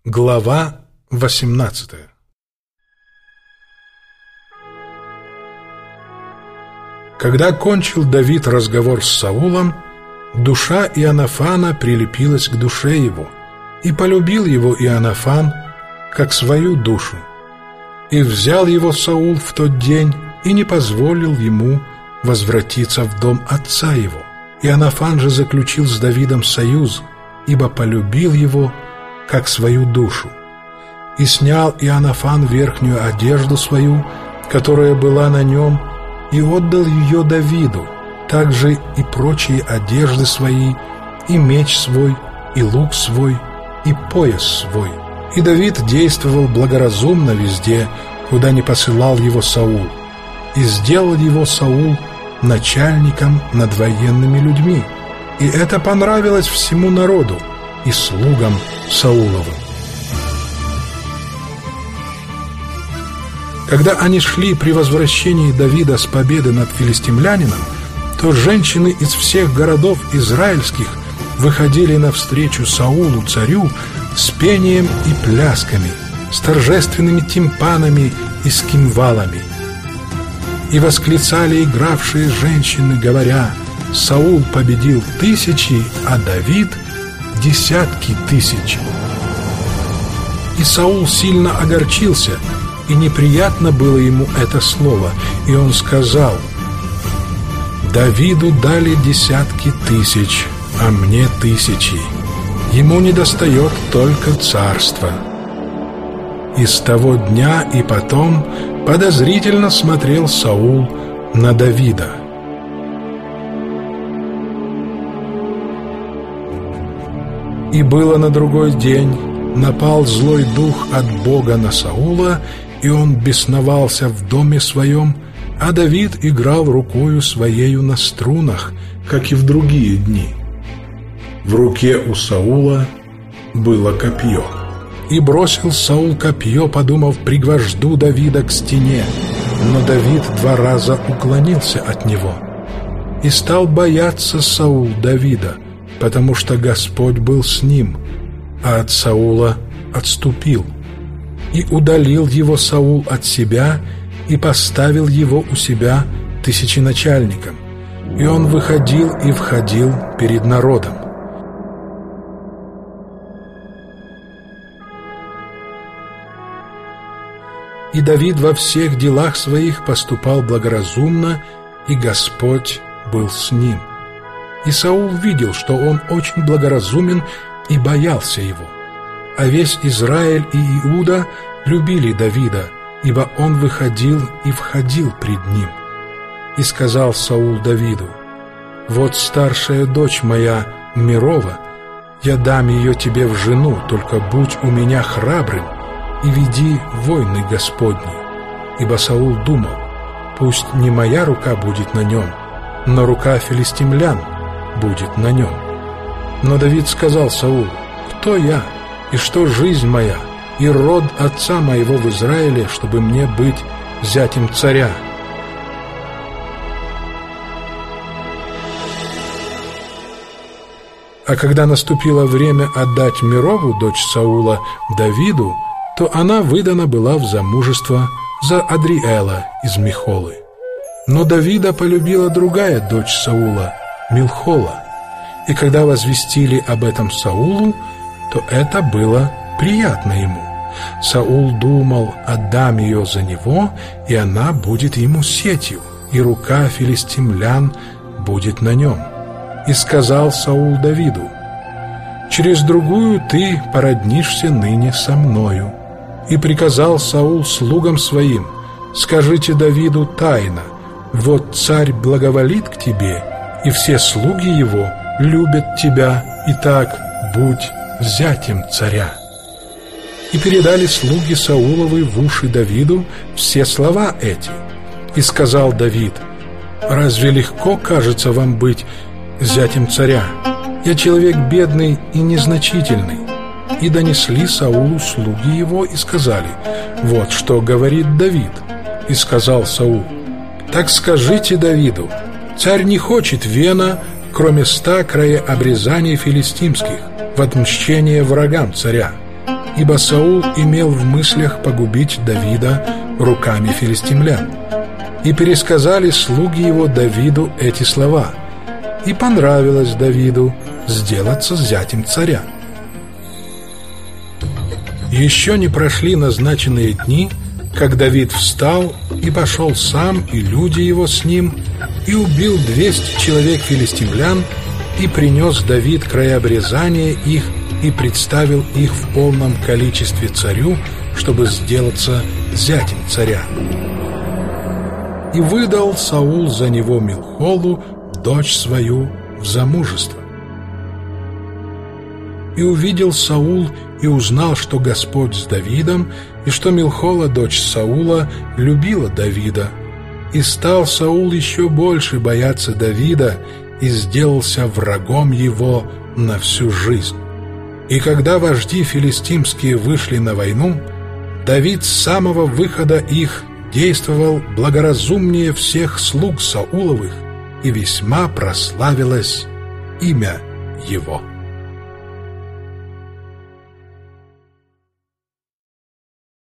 Глава 18. Когда кончил Давид разговор с Саулом, душа Иоанафана прилепилась к душе его, и полюбил его Иоанафан, как свою душу. И взял его Саул в тот день и не позволил ему возвратиться в дом отца его. Иоанафан же заключил с Давидом союз, ибо полюбил его, как свою душу. И снял Иоанафан верхнюю одежду свою, которая была на нем, и отдал ее Давиду, также и прочие одежды свои, и меч свой, и лук свой, и пояс свой. И Давид действовал благоразумно везде, куда не посылал его Саул, и сделал его Саул начальником над военными людьми. И это понравилось всему народу и слугам Сауловым. Когда они шли при возвращении Давида с победы над филистимлянином, то женщины из всех городов израильских выходили навстречу Саулу, царю, с пением и плясками, с торжественными тимпанами и с кимвалами. И восклицали игравшие женщины, говоря: «Саул победил тысячи, а Давид — десятки тысяч». И Саул сильно огорчился, и неприятно было ему это слово, и он сказал: «Давиду дали десятки тысяч, а мне тысячи. Ему недостает только царства». И с того дня и потом подозрительно смотрел Саул на Давида. И было на другой день, напал злой дух от Бога на Саула, и он бесновался в доме своем, а Давид играл рукою своею на струнах, как и в другие дни. В руке у Саула было копье. И бросил Саул копье, подумав: пригвожду Давида к стене. Но Давид 2 раза уклонился от него. И стал бояться Саул Давида, потому что Господь был с ним, а от Саула отступил. И удалил его Саул от себя и поставил его у себя тысяченачальником. И он выходил и входил перед народом. И Давид во всех делах своих поступал благоразумно, и Господь был с ним. И Саул видел, что он очень благоразумен, и боялся его. А весь Израиль и Иуда любили Давида, ибо он выходил и входил пред ним. И сказал Саул Давиду: «Вот старшая дочь моя, Мерова, я дам ее тебе в жену, только будь у меня храбрым и веди войны Господни». Ибо Саул думал: пусть не моя рука будет на нем, но рука филистимлян будет на нем. Но Давид сказал Саулу: «Кто я, и что жизнь моя, и род отца моего в Израиле, чтобы мне быть зятем царя?» А когда наступило время отдать Мерову, дочь Саула, Давиду, то она выдана была в замужество за Адриэла из Михолы. Но Давида полюбила другая дочь Саула, Милхола. И когда возвестили об этом Саулу, то это было приятно ему. Саул думал: отдам ее за него, и она будет ему сетью, и рука филистимлян будет на нем. И сказал Саул Давиду: через другую ты породнишься ныне со мною. И приказал Саул слугам своим: скажите Давиду тайно: вот царь благоволит к тебе, и все слуги его любят тебя, и так будь зятем царя. И передали слуги Сауловы в уши Давиду все слова эти. И сказал Давид: разве легко кажется вам быть зятем царя? Я человек бедный и незначительный. И донесли Саулу слуги его и сказали: вот что говорит Давид. И сказал Саул: так скажите Давиду: царь не хочет вена, кроме 100 краеобрезаний филистимских, в отмщение врагам царя. ибо Саул имел в мыслях погубить Давида руками филистимлян. И пересказали слуги его Давиду эти слова, и понравилось Давиду сделаться зятем царя. Еще не прошли назначенные дни, как Давид встал и пошел сам, и люди его с ним, и убил 200 человек филистимлян, и принес Давид краеобрезание их, и представил их в полном количестве царю, чтобы сделаться зятем царя. И выдал Саул за него Милхолу, дочь свою, в замужество. И увидел Саул и узнал, что Господь с Давидом, и что Милхола, дочь Саула, любила Давида. И стал Саул еще больше бояться Давида и сделался врагом его на всю жизнь. И когда вожди филистимские вышли на войну, Давид с самого выхода их действовал благоразумнее всех слуг Сауловых, и весьма прославилось имя его.